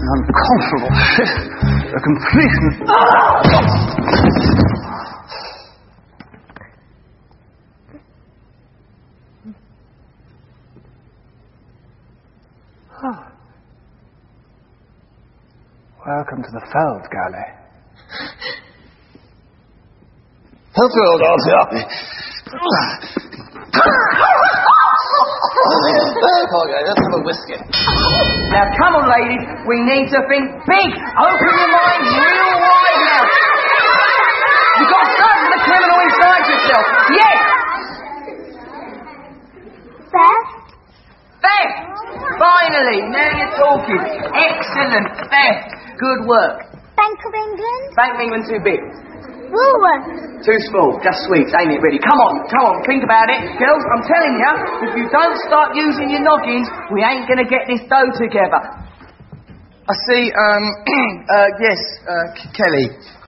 uncomfortable shit. A complete... Welcome to the Feld Galley. Feld, okay, let's have a whiskey. Now, come on, ladies. We need to think big. Open your mind real wide now. You've got to search the criminal inside yourself. Yes. Theft? Theft. Finally, now you're talking. Excellent. Theft. Good work. Bank of England? Bank of England too big. Woolworths? Too small. Just sweets, ain't it, really? Come on. Think about it. Girls, I'm telling you, if you don't start using your noggins, we ain't going to get this dough together. I see, yes, Kelly.